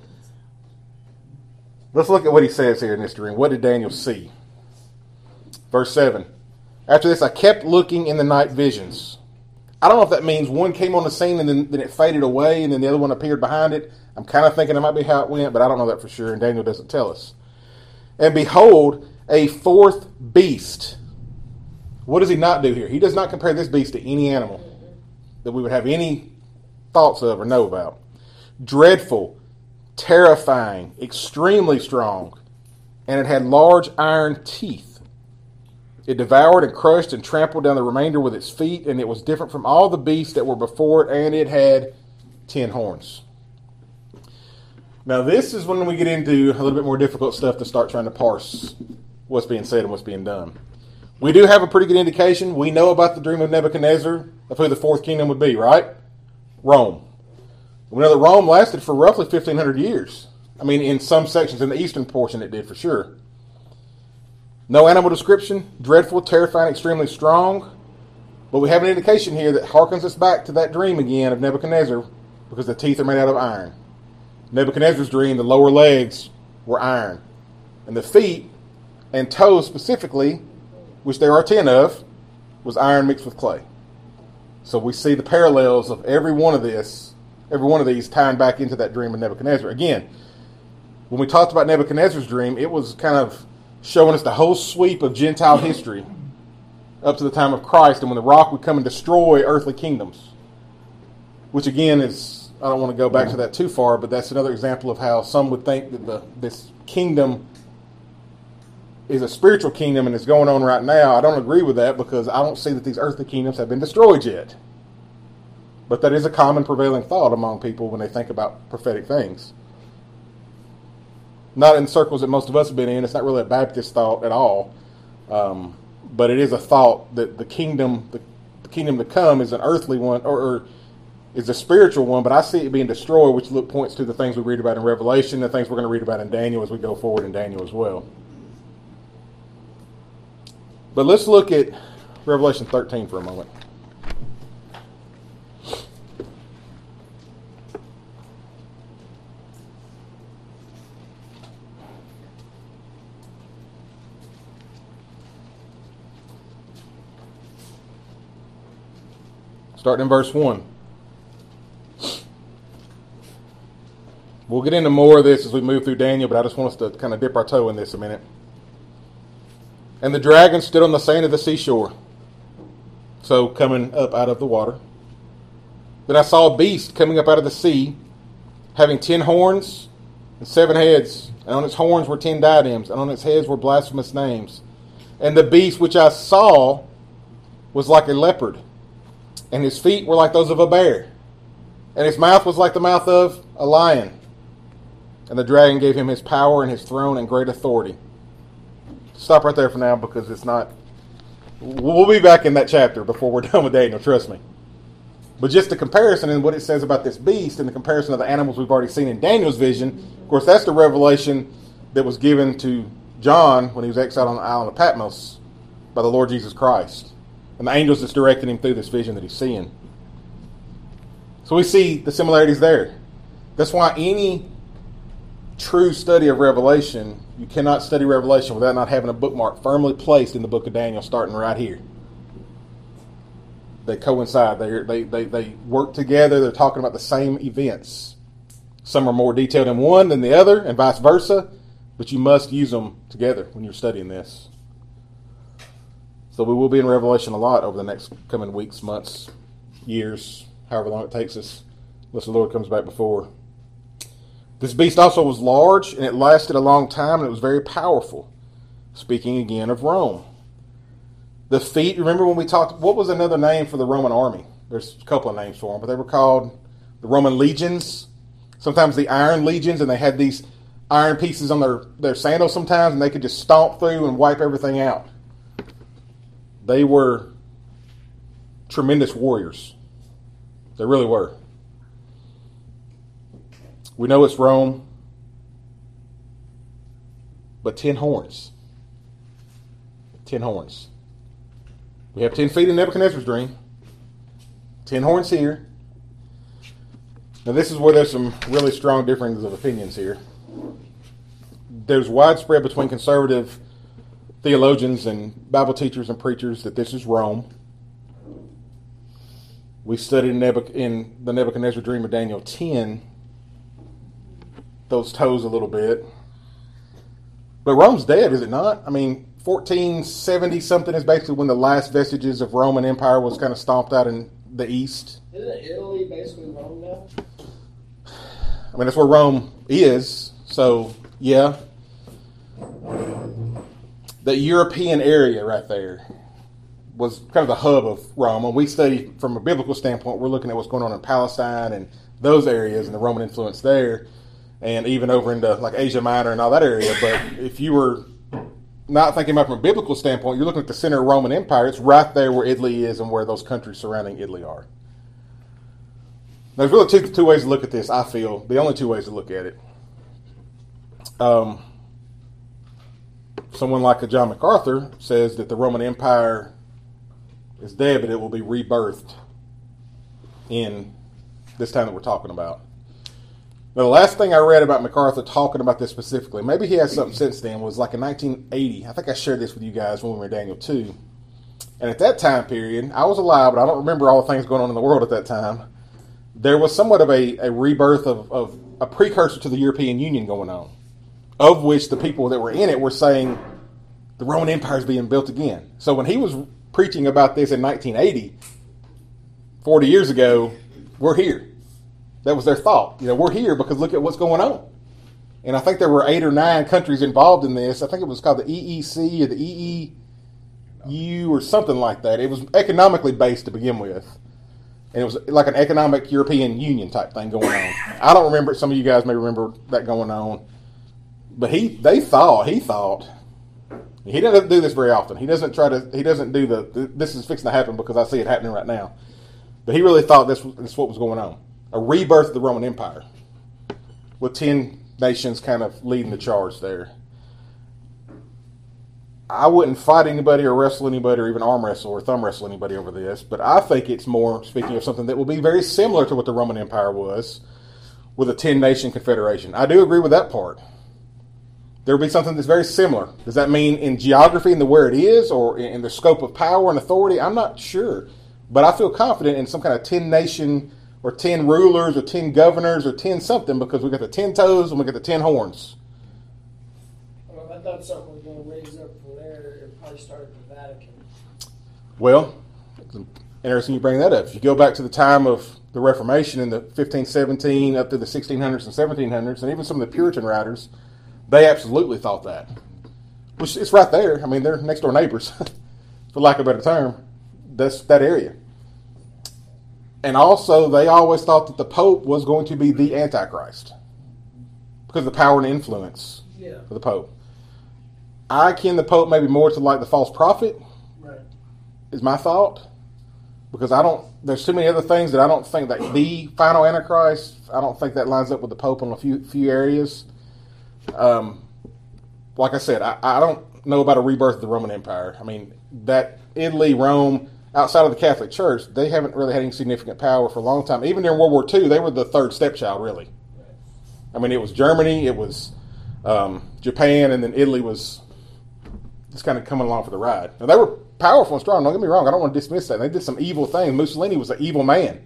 Let's look at what he says here in this dream. What did Daniel see? Verse seven. After this, I kept looking in the night visions. I don't know if that means one came on the scene and then, then it faded away and then the other one appeared behind it. I'm kind of thinking it might be how it went, but I don't know that for sure, and Daniel doesn't tell us. And behold, a fourth beast. What does he not do here? He does not compare this beast to any animal that we would have any thoughts of or know about. Dreadful, terrifying, extremely strong, and it had large iron teeth. It devoured and crushed and trampled down the remainder with its feet, and it was different from all the beasts that were before it, and it had ten horns. Now, this is when we get into a little bit more difficult stuff to start trying to parse what's being said and what's being done. We do have a pretty good indication. We know about the dream of Nebuchadnezzar, of who the fourth kingdom would be, right? Rome. We know that Rome lasted for roughly fifteen hundred years. I mean, in some sections, in the eastern portion, it did for sure. No animal description, dreadful, terrifying, extremely strong. But we have an indication here that harkens us back to that dream again of Nebuchadnezzar, because the teeth are made out of iron. Nebuchadnezzar's dream, the lower legs were iron. And the feet and toes specifically, which there are ten of, was iron mixed with clay. So we see the parallels of every one of this, every one of these tying back into that dream of Nebuchadnezzar. Again, when we talked about Nebuchadnezzar's dream, it was kind of showing us the whole sweep of Gentile history up to the time of Christ, and when the rock would come and destroy earthly kingdoms. Which again is, I don't want to go back to that too far, but that's another example of how some would think that the, this kingdom is a spiritual kingdom and is going on right now. I don't agree with that, because I don't see that these earthly kingdoms have been destroyed yet. But that is a common prevailing thought among people when they think about prophetic things. Not in circles that most of us have been in. It's not really a Baptist thought at all. Um, but it is a thought that the kingdom, the, the kingdom to come is an earthly one, or, or is a spiritual one, but I see it being destroyed, which look, points to the things we read about in Revelation, the things we're going to read about in Daniel as we go forward in Daniel as well. But let's look at Revelation thirteen for a moment. Starting in verse one. We'll get into more of this as we move through Daniel, but I just want us to kind of dip our toe in this a minute. And the dragon stood on the sand of the seashore, so coming up out of the water. Then I saw a beast coming up out of the sea, having ten horns and seven heads, and on its horns were ten diadems, and on its heads were blasphemous names. And the beast which I saw was like a leopard, and his feet were like those of a bear, and his mouth was like the mouth of a lion. And the dragon gave him his power and his throne and great authority. Stop right there for now, because it's not... We'll be back in that chapter before we're done with Daniel, trust me. But just the comparison and what it says about this beast and the comparison of the animals we've already seen in Daniel's vision, of course, that's the revelation that was given to John when he was exiled on the island of Patmos by the Lord Jesus Christ. And the angels that's directing him through this vision that he's seeing. So we see the similarities there. That's why any true study of Revelation, you cannot study Revelation without not having a bookmark firmly placed in the book of Daniel, starting right here. They coincide. They they they they work together. They're talking about the same events. Some are more detailed in one than the other, and vice versa. But you must use them together when you're studying this. So we will be in Revelation a lot over the next coming weeks, months, years, however long it takes us, unless the Lord comes back before. This beast also was large, and it lasted a long time, and it was very powerful. Speaking again of Rome. The feet, remember when we talked, what was another name for the Roman army? There's a couple of names for them, but they were called the Roman legions. Sometimes the iron legions, and they had these iron pieces on their, their sandals sometimes, and they could just stomp through and wipe everything out. They were tremendous warriors. They really were. We know it's Rome, but ten horns. Ten horns. We have ten feet in Nebuchadnezzar's dream. Ten horns here. Now this is where there's some really strong differences of opinions here. There's widespread between conservative theologians and Bible teachers and preachers that this is Rome. We studied in, Nebuch- in the Nebuchadnezzar dream of Daniel ten, those toes a little bit. But Rome's dead, is it not? I mean, fourteen seventy something is basically when the last vestiges of Roman Empire was kind of stomped out in the east. Isn't Italy basically Rome now? I mean, that's where Rome is. So, yeah. The European area right there was kind of the hub of Rome. When we study from a biblical standpoint, we're looking at what's going on in Palestine and those areas and the Roman influence there, and even over into like Asia Minor and all that area. But if you were not thinking about it from a biblical standpoint, you're looking at the center of Roman Empire. It's right there where Italy is and where those countries surrounding Italy are. There's really two, two ways to look at this, I feel. The only two ways to look at it. Um, someone like a John MacArthur says that the Roman Empire is dead, but it will be rebirthed in this time that we're talking about. Now, the last thing I read about MacArthur talking about this specifically, maybe he has something since then, was like in nineteen eighty. I think I shared this with you guys when we were in Daniel two. And at that time period, I was alive, but I don't remember all the things going on in the world at that time. There was somewhat of a, a rebirth of, of a precursor to the European Union going on, of which the people that were in it were saying the Roman Empire is being built again. So when he was preaching about this in nineteen eighty, forty years ago, we're here. That was their thought. You know, we're here because look at what's going on. And I think there were eight or nine countries involved in this. I think it was called the E E C or the E E U or something like that. It was economically based to begin with. And it was like an economic European Union type thing going on. I don't remember it. Some of you guys may remember that going on. But he, they thought, he thought, he doesn't do this very often. He doesn't try to, he doesn't do the, this is fixing to happen because I see it happening right now. But he really thought this was, this is what was going on. A rebirth of the Roman Empire with ten nations kind of leading the charge there. I wouldn't fight anybody or wrestle anybody or even arm wrestle or thumb wrestle anybody over this, but I think it's more speaking of something that will be very similar to what the Roman Empire was with a ten-nation confederation. I do agree with that part. There will be something that's very similar. Does that mean in geography and the where it is or in the scope of power and authority? I'm not sure, but I feel confident in some kind of ten-nation or ten rulers or ten governors or ten something because we got the ten toes and we got the ten horns. Well, if I thought something was going to raise up from there, it probably started with the Vatican. Well, it's interesting you bring that up. If you go back to the time of the Reformation in the fifteen seventeen up to the sixteen hundreds and seventeen hundreds, and even some of the Puritan writers, they absolutely thought that. Which it's right there. I mean, they're next door neighbors, for lack of a better term. That's that area. And also, they always thought that the Pope was going to be the Antichrist because of the power and influence yeah. of the Pope. I akin the Pope maybe more to like the false prophet, right. is my thought. Because I don't, there's too many other things that I don't think that the final Antichrist, I don't think that lines up with the Pope in a few few areas. Um, like I said, I, I don't know about a rebirth of the Roman Empire. I mean, that Italy, Rome, outside of the Catholic Church, they haven't really had any significant power for a long time. Even during World War Two, they were the third stepchild, really. I mean, it was Germany, it was um, Japan, and then Italy was just kind of coming along for the ride. Now, they were powerful and strong. Don't get me wrong. I don't want to dismiss that. They did some evil things. Mussolini was an evil man.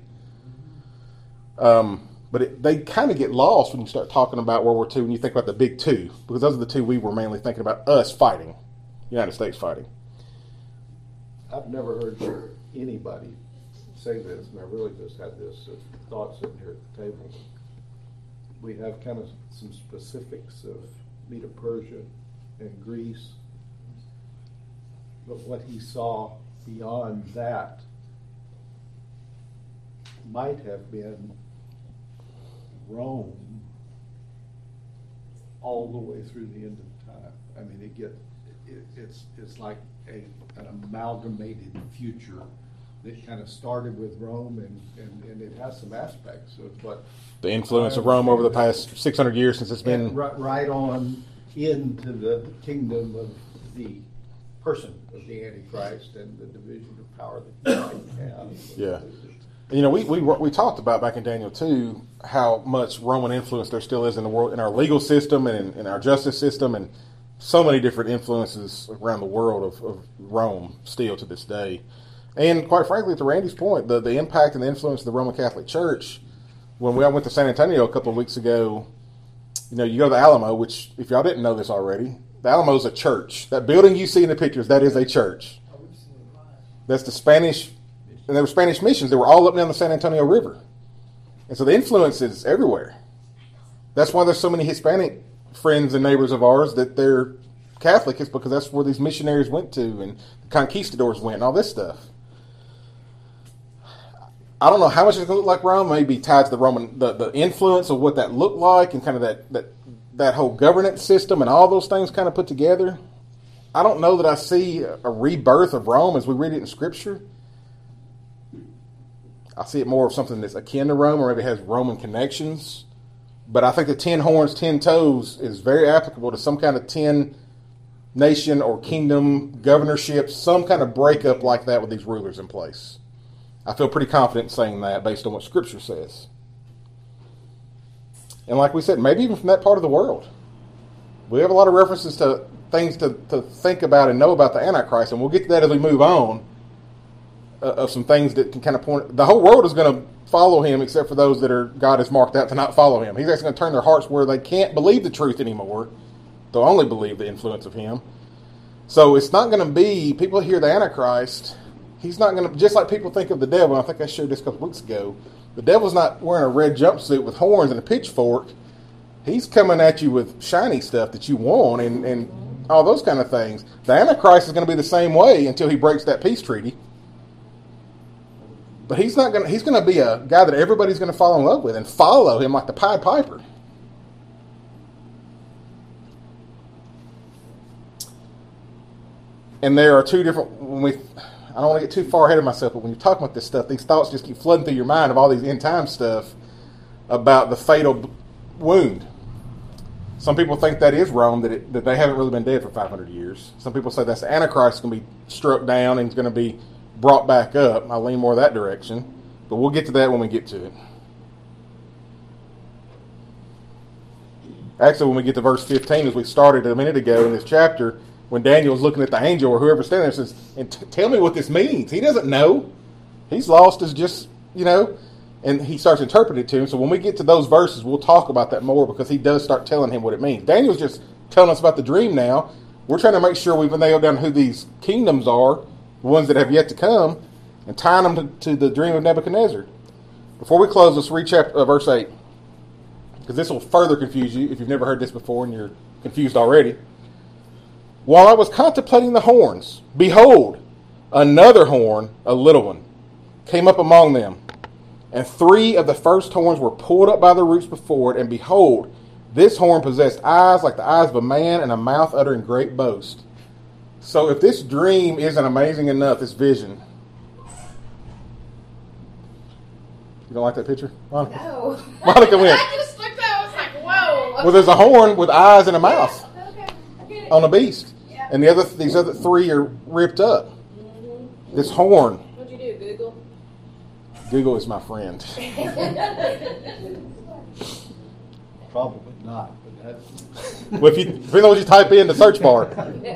Um, but it, they kind of get lost when you start talking about World War Two and you think about the big two, because those are the two we were mainly thinking about us fighting, United States fighting. I've never heard anybody say this, and I really just had this uh, thought sitting here at the table. We have kind of some specifics of Medo-Persia and Greece, but what he saw beyond that might have been Rome all the way through the end of time. I mean, it get it, it's it's like a an amalgamated future that kind of started with Rome, and, and, and it has some aspects of what the influence of Rome over the past six hundred years since it's been right, right on into the kingdom of the person of the Antichrist and the division of power that he might have. Yeah. You know, we, we we talked about back in Daniel two how much Roman influence there still is in the world, in our legal system and in, in our justice system, and so many different influences around the world of, of Rome still to this day. And quite frankly, to Randy's point, the, the impact and the influence of the Roman Catholic Church, when we all went to San Antonio a couple of weeks ago, you know, you go to the Alamo, which, if y'all didn't know this already, the Alamo is a church. That building you see in the pictures, that is a church. That's the Spanish, and they were Spanish missions. They were all up and down the San Antonio River. And so the influence is everywhere. That's why there's so many Hispanic friends and neighbors of ours that they're Catholic, is because that's where these missionaries went to and the conquistadors went and all this stuff. I don't know how much it's going to look like Rome. Maybe tied to the Roman, the, the influence of what that looked like and kind of that, that, that whole governance system and all those things kind of put together. I don't know that I see a, a rebirth of Rome as we read it in Scripture. I see it more of something that's akin to Rome or maybe has Roman connections. But I think the ten horns, ten toes is very applicable to some kind of ten nation or kingdom governorship, some kind of breakup like that with these rulers in place. I feel pretty confident in saying that based on what Scripture says. And like we said, maybe even from that part of the world. We have a lot of references to things to, to think about and know about the Antichrist, and we'll get to that as we move on, uh, of some things that can kind of point. The whole world is going to follow him except for those that are God has marked out to not follow him. He's actually going to turn their hearts where they can't believe the truth anymore. They'll only believe the influence of him. So it's not going to be, people hear the Antichrist, he's not going to, just like people think of the devil, I think I shared this a couple weeks ago, the devil's not wearing a red jumpsuit with horns and a pitchfork. He's coming at you with shiny stuff that you want and, and all those kind of things. The Antichrist is going to be the same way until he breaks that peace treaty. But he's not going. He's going to be a guy that everybody's going to fall in love with and follow him like the Pied Piper. And there are two different. When we, I don't want to get too far ahead of myself, but when you're talking about this stuff, these thoughts just keep flooding through your mind of all these end time stuff about the fatal wound. Some people think that is Rome, that it, that they haven't really been dead for five hundred years. Some people say that's the Antichrist going to be struck down and is going to be brought back up. I lean more that direction, but we'll get to that when we get to it. Actually, when we get to verse fifteen, as we started a minute ago in this chapter, when Daniel's looking at the angel or whoever's standing there, says, and t- tell me what this means. He doesn't know. He's lost as just, you know, and he starts interpreting it to him. So when we get to those verses, we'll talk about that more because he does start telling him what it means. Daniel's just telling us about the dream now. We're trying to make sure we've nailed down who these kingdoms are, the ones that have yet to come, and tying them to, to the dream of Nebuchadnezzar. Before we close, let's read chapter, uh, verse eight, because this will further confuse you if you've never heard this before and you're confused already. While I was contemplating the horns, behold, another horn, a little one, came up among them, and three of the first horns were pulled up by the roots before it, and behold, this horn possessed eyes like the eyes of a man and a mouth uttering great boast. So if this dream isn't amazing enough, this vision. You don't like that picture, Monica? No. Monica went. I just looked at it, I was like, whoa. Well, there's a horn with eyes and a mouth Okay, I get it. on a beast. Yeah. And the other, these other three are ripped up. Mm-hmm. This horn. What'd you do, Google? Google is my friend. Probably not, but that's... Well, if you, depending on what you type in the search bar.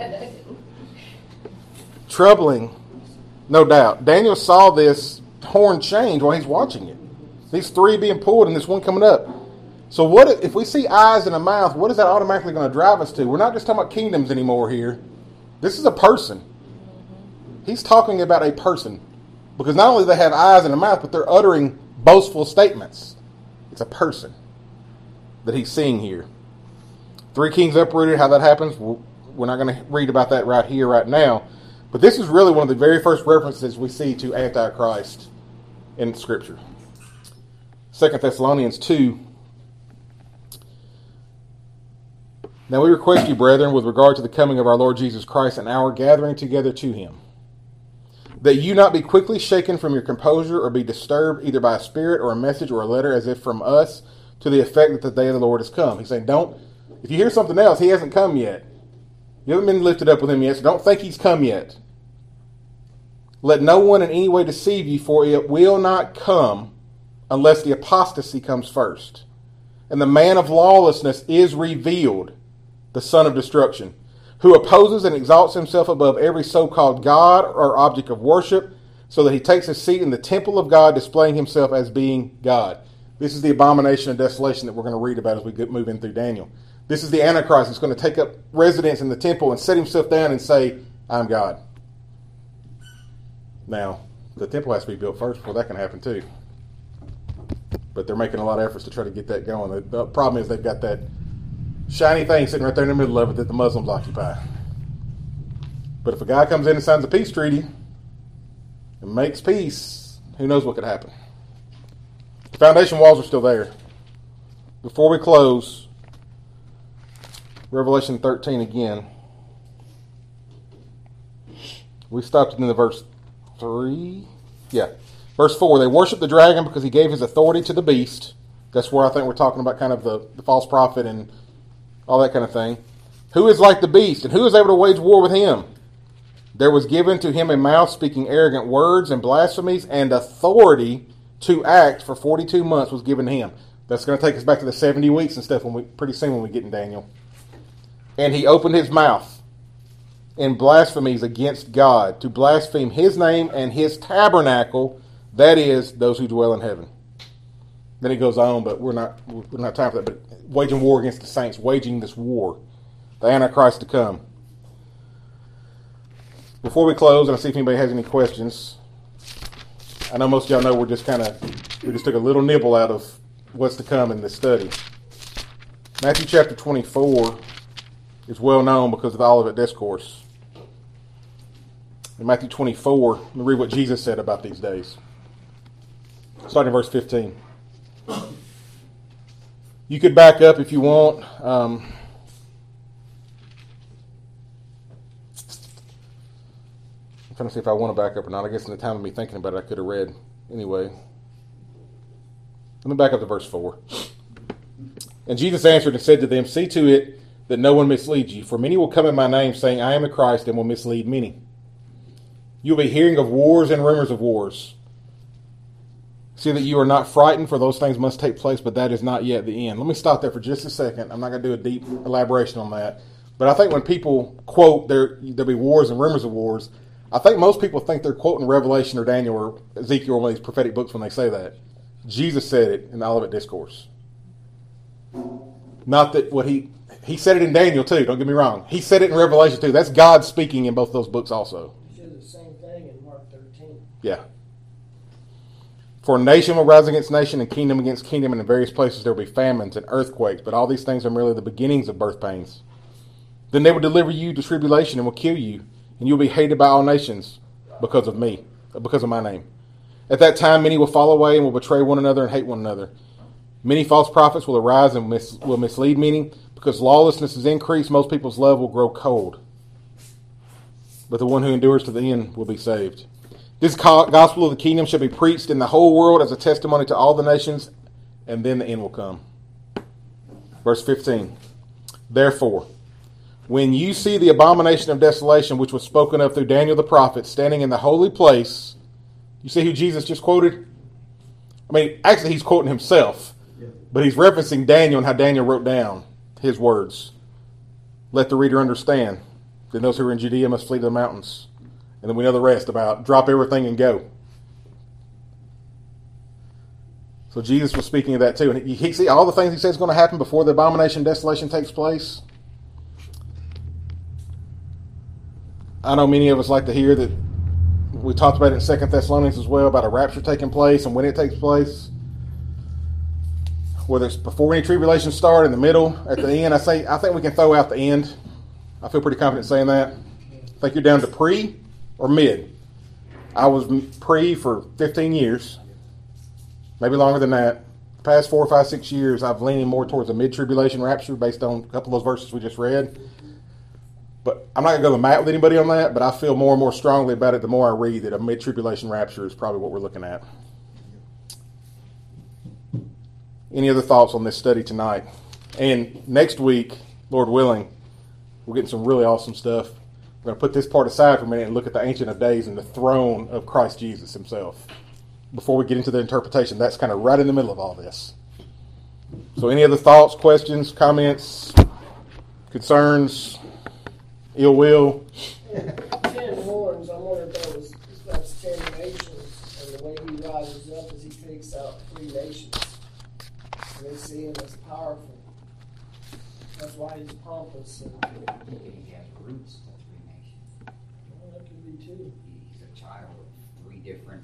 Troubling, no doubt. Daniel saw this horn change while he's watching it. These three being pulled and this one coming up. So what if we see eyes and a mouth, what is that automatically going to drive us to? We're not just talking about kingdoms anymore here. This is a person. He's talking about a person. Because not only do they have eyes and a mouth, but they're uttering boastful statements. It's a person that he's seeing here. Three kings uprooted, how that happens, we're not going to read about that right here, right now. But this is really one of the very first references we see to Antichrist in Scripture. Second Thessalonians two. Now we request you, brethren, with regard to the coming of our Lord Jesus Christ and our gathering together to him, that you not be quickly shaken from your composure or be disturbed either by a spirit or a message or a letter as if from us, to the effect that the day of the Lord has come. He's saying, don't, if you hear something else, he hasn't come yet. You haven't been lifted up with him yet, so don't think he's come yet. Let no one in any way deceive you, for it will not come unless the apostasy comes first. And the man of lawlessness is revealed, the son of destruction, who opposes and exalts himself above every so-called God or object of worship, so that he takes his seat in the temple of God, displaying himself as being God. This is the abomination and desolation that we're going to read about as we get moving through Daniel. This is the Antichrist that's going to take up residence in the temple and set himself down and say, I'm God. Now, the temple has to be built first before that can happen too. But they're making a lot of efforts to try to get that going. The, the problem is they've got that shiny thing sitting right there in the middle of it that the Muslims occupy. But if a guy comes in and signs a peace treaty and makes peace, who knows what could happen. The foundation walls are still there. Before we close, Revelation thirteen again. We stopped in the verse three. Yeah. Verse four. They worship the dragon because he gave his authority to the beast. That's where I think we're talking about kind of the, the false prophet and all that kind of thing. Who is like the beast, and who is able to wage war with him? There was given to him a mouth speaking arrogant words and blasphemies, and authority to act for forty-two months was given to him. That's going to take us back to the seventy weeks and stuff when we pretty soon when we get in Daniel. And he opened his mouth in blasphemies against God, to blaspheme his name and his tabernacle, that is, those who dwell in heaven. Then he goes on, but we're not we're not time for that. But waging war against the saints, waging this war, the Antichrist to come. Before we close, and I see if anybody has any questions. I know most of y'all know we're just kind of we just took a little nibble out of what's to come in this study. Matthew chapter twenty-four is well known because of the Olivet Discourse. In Matthew twenty-four, let me read what Jesus said about these days. starting in verse fifteen. You could back up if you want. Um, I'm trying to see if I want to back up or not. I guess in the time of me thinking about it, I could have read anyway. Let me back up to verse four. And Jesus answered and said to them, see to it that no one misleads you, for many will come in my name, saying, I am the Christ, and will mislead many. You will be hearing of wars and rumors of wars. See that you are not frightened, for those things must take place, but that is not yet the end. Let me stop there for just a second. I'm not going to do a deep elaboration on that. But I think when people quote, there, there'll be wars and rumors of wars, I think most people think they're quoting Revelation or Daniel or Ezekiel or one of these prophetic books when they say that. Jesus said it in the Olivet Discourse. Not that what he... He said it in Daniel too, don't get me wrong. He said it in Revelation too. That's God speaking in both those books also. He said the same thing in Mark thirteen. Yeah. For nation will rise against nation and kingdom against kingdom, and in various places there will be famines and earthquakes, but all these things are merely the beginnings of birth pains. Then they will deliver you to tribulation and will kill you, and you will be hated by all nations because of me, because of my name. At that time many will fall away and will betray one another and hate one another. Many false prophets will arise and mis- will mislead many. Because lawlessness is increased, most people's love will grow cold. But the one who endures to the end will be saved. This gospel of the kingdom shall be preached in the whole world as a testimony to all the nations, and then the end will come. Verse fifteen. Therefore, when you see the abomination of desolation, which was spoken of through Daniel the prophet, standing in the holy place, you see who Jesus just quoted? I mean, actually he's quoting himself, but he's referencing Daniel and how Daniel wrote down his words. Let the reader understand. Then those who are in Judea must flee to the mountains. And then we know the rest about drop everything and go. So Jesus was speaking of that too. And you see all the things he says is going to happen before the abomination desolation takes place. I know many of us like to hear that we talked about it in Second Thessalonians as well, about a rapture taking place and when it takes place. Whether it's before any tribulations start, in the middle, at the end, I say I think we can throw out the end. I feel pretty confident saying that. I think you're down to pre or mid. I was pre for fifteen years, maybe longer than that. The past four, five, six years, I've leaning more towards a mid-tribulation rapture based on a couple of those verses we just read. But I'm not going to go to the mat with anybody on that, but I feel more and more strongly about it the more I read that a mid-tribulation rapture is probably what we're looking at. Any other thoughts on this study tonight? And next week, Lord willing, we're getting some really awesome stuff. We're going to put this part aside for a minute and look at the Ancient of Days and the throne of Christ Jesus himself. Before we get into the interpretation, that's kind of right in the middle of all this. So any other thoughts, questions, comments, concerns, ill will? Ten horns, I wonder if that was, if that's ten nations, and the way he rises up is he takes out three nations. And they see him as powerful. That's why he's pompous. And, He has roots to three nations. well, that could be too. He's a child of three different.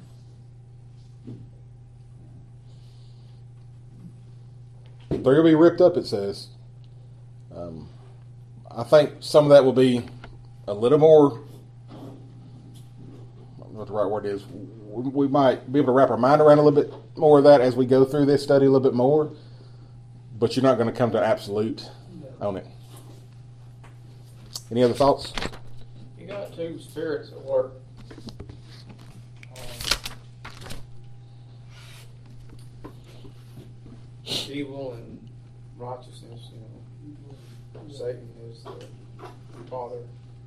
They're going to be ripped up, it says. Um, I think some of that will be a little more, I don't know what the right word is, we, we might be able to wrap our mind around a little bit more of that as we go through this study a little bit more, but you're not going to come to an absolute on it. Any other thoughts? You got two spirits at work. Um, evil and righteousness, you know. Satan is the father.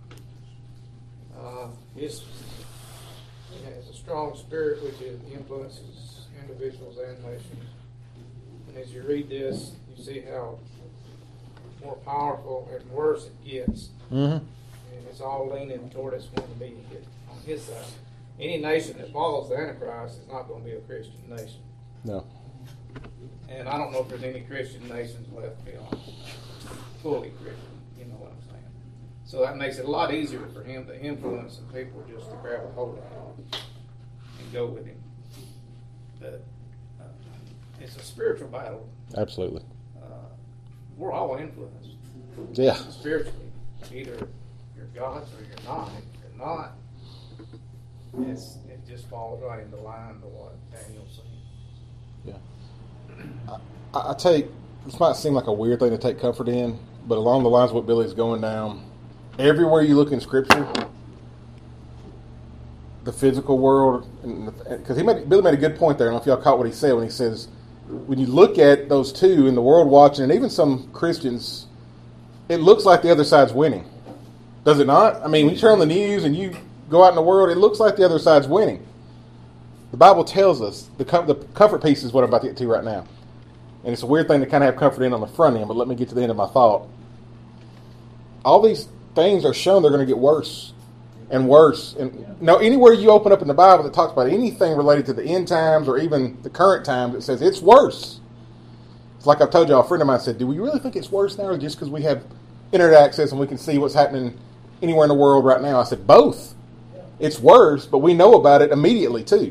Uh, his, he has a strong spirit which influences individuals and nations. And as you read this, you see how more powerful and worse it gets. Mm-hmm. And it's all leaning toward it's going to be on his side. Any nation that follows the Antichrist is not going to be a Christian nation. No. And I don't know if there's any Christian nations left beyond fully Christian. You know what I'm saying? So that makes it a lot easier for him to influence some people just to grab a hold of him and go with him. But uh, it's a spiritual battle. Absolutely. Uh, we're all influenced. Yeah. Spiritually. Either you're God's or you're not. If you're not, it's, it just falls right into line to what Daniel's saying. Yeah. I, I take, this might seem like a weird thing to take comfort in, but along the lines of what Billy's going down, everywhere you look in Scripture, the physical world, because he made, Billy made a good point there. I don't know if y'all caught what he said when he says, when you look at those two in the world watching, and even some Christians, it looks like the other side's winning. Does it not? I mean, when you turn on the news and you go out in the world, it looks like the other side's winning. The Bible tells us, the, com- the comfort piece is what I'm about to get to right now. And it's a weird thing to kind of have comfort in on the front end, but let me get to the end of my thought. All these things are shown they're going to get worse and worse. And now, anywhere you open up in the Bible that talks about anything related to the end times or even the current times, it says it's worse. It's like I've told y'all, a friend of mine said, do we really think it's worse now or just because we have internet access and we can see what's happening anywhere in the world right now? I said, both. It's worse, but we know about it immediately too.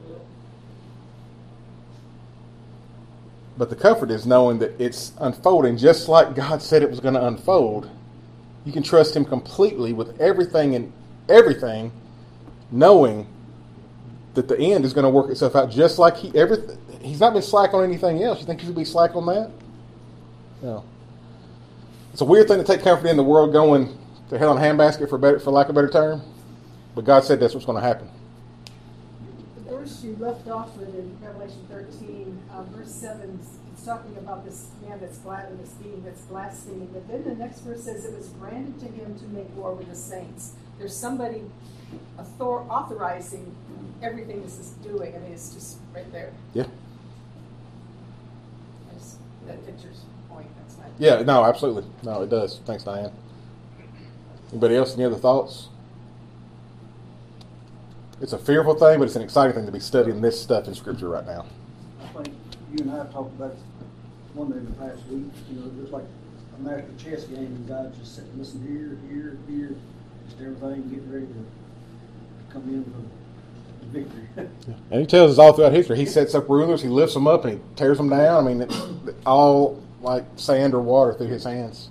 But the comfort is knowing that it's unfolding just like God said it was going to unfold. You can trust Him completely with everything and everything, knowing that the end is going to work itself out just like He everything. He's not been slack on anything else. You think He'll be slack on that? No. It's a weird thing to take comfort in, the world going to hell in a handbasket, for better, for lack of a better term. But God said that's what's going to happen. The verse you left off with in Revelation thirteen, uh, verse seven, it's talking about this man that's glad and this being that's blaspheming. But then the next verse says it was granted to him to make war with the saints. There's somebody author- authorizing everything this is doing. I mean, it's just right there. Yeah. That's, that picture's point. That's my Yeah, no, absolutely. No, it does. Thanks, Diane. Anybody else? Any other thoughts? It's a fearful thing, but it's an exciting thing to be studying this stuff in Scripture right now. I think you and I have talked about one in the past week. You know, there's like a master chess game, and God just sitting, listen here, here, here, just everything, getting ready to, to come in for the victory. Yeah. And He tells us all throughout history, He sets up rulers, He lifts them up, and He tears them down. I mean, it's all like sand or water through His hands.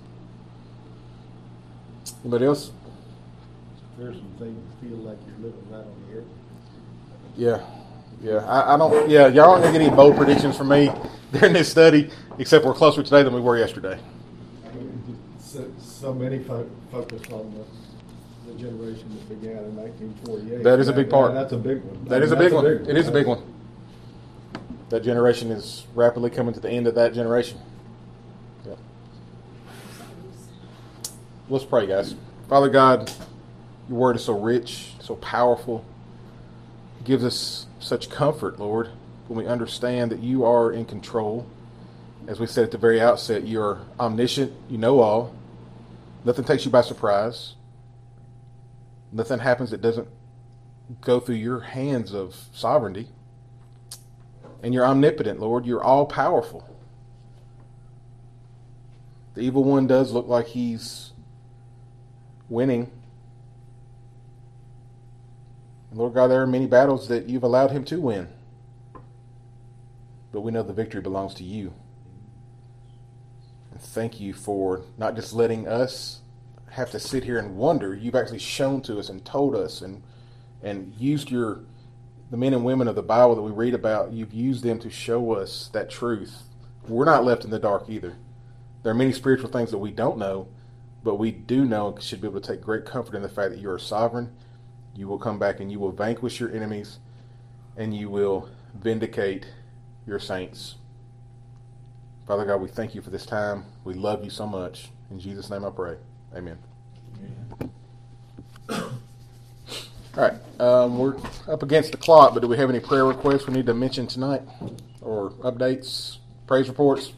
Anybody else? There's some things that feel like you're living right on the edge. Yeah, yeah. I, I don't. Yeah, y'all aren't gonna get any bold predictions from me during this study, except we're closer today than we were yesterday. So, so many fo- focus on the, the generation that began in nineteen forty-eight. That is a big part. And that's a big one. That I is a mean, big that's one. It is a big one. That generation is rapidly coming to the end of that generation. Yep. Let's pray, guys. Father God, Your Word is so rich, so powerful. It gives us such comfort, Lord, when we understand that You are in control. As we said at the very outset, You are omniscient. You know all. Nothing takes You by surprise. Nothing happens that doesn't go through Your hands of sovereignty. And You're omnipotent, Lord. You're all-powerful. The evil one does look like he's winning. And Lord God, there are many battles that You've allowed him to win. But we know the victory belongs to You. And thank You for not just letting us have to sit here and wonder. You've actually shown to us and told us and and used Your the men and women of the Bible that we read about. You've used them to show us that truth. We're not left in the dark either. There are many spiritual things that we don't know, but we do know and should be able to take great comfort in the fact that You are sovereign. You will come back and You will vanquish Your enemies, and You will vindicate Your saints. Father God, we thank You for this time. We love You so much. In Jesus' name I pray. Amen. All right. Um, we're up against the clock, but do we have any prayer requests we need to mention tonight? Or updates, praise reports?